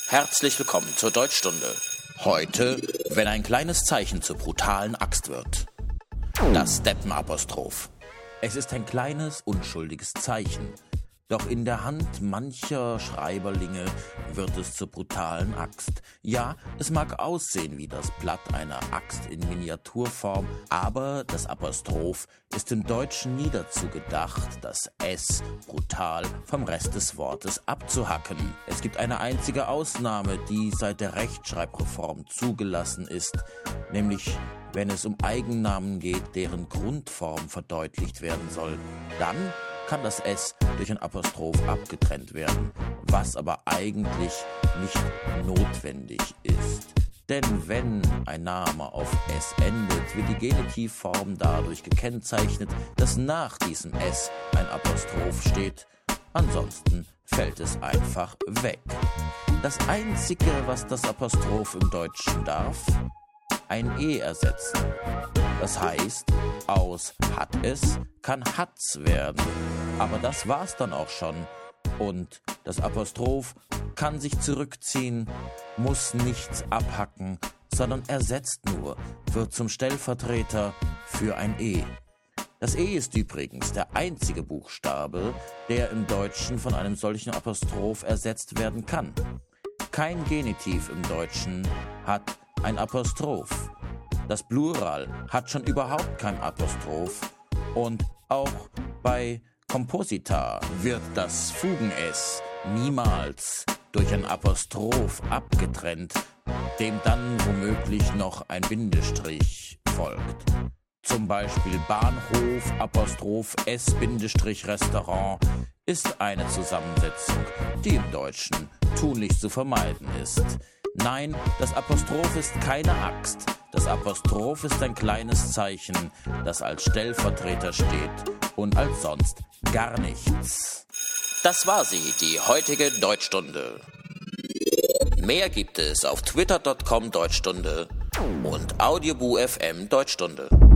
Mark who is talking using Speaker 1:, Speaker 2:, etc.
Speaker 1: Herzlich willkommen zur Deutschstunde. Heute, wenn ein kleines Zeichen zur brutalen Axt wird. Das Deppenapostroph. Es ist ein kleines, unschuldiges Zeichen. Doch in der Hand mancher Schreiberlinge wird es zur brutalen Axt. Ja, es mag aussehen wie das Blatt einer Axt in Miniaturform, aber das Apostroph ist im Deutschen nie dazu gedacht, das S brutal vom Rest des Wortes abzuhacken. Es gibt eine einzige Ausnahme, die seit der Rechtschreibreform zugelassen ist, nämlich wenn es um Eigennamen geht, deren Grundform verdeutlicht werden soll. Dann kann das S durch ein Apostroph abgetrennt werden, was aber eigentlich nicht notwendig ist. Denn wenn ein Name auf S endet, wird die Genitivform dadurch gekennzeichnet, dass nach diesem S ein Apostroph steht. Ansonsten fällt es einfach weg. Das Einzige, was das Apostroph im Deutschen darf, ein E ersetzen. Das heißt, aus hat es kann hat's werden. Aber das war's dann auch schon. Und das Apostroph kann sich zurückziehen, muss nichts abhacken, sondern ersetzt nur, wird zum Stellvertreter für ein E. Das E ist übrigens der einzige Buchstabe, der im Deutschen von einem solchen Apostroph ersetzt werden kann. Kein Genitiv im Deutschen hat ein Apostroph. Das Plural hat schon überhaupt kein Apostroph. Und auch bei Komposita wird das Fugen-S niemals durch ein Apostroph abgetrennt, dem dann womöglich noch ein Bindestrich folgt. Zum Beispiel Bahnhof, Apostroph S, Bindestrich Restaurant ist eine Zusammensetzung, die im Deutschen tunlichst zu vermeiden ist. Nein, das Apostroph ist keine Axt. Das Apostroph ist ein kleines Zeichen, das als Stellvertreter steht und als sonst gar nichts. Das war sie, die heutige Deutschstunde. Mehr gibt es auf twitter.com Deutschstunde und Audioboo FM Deutschstunde.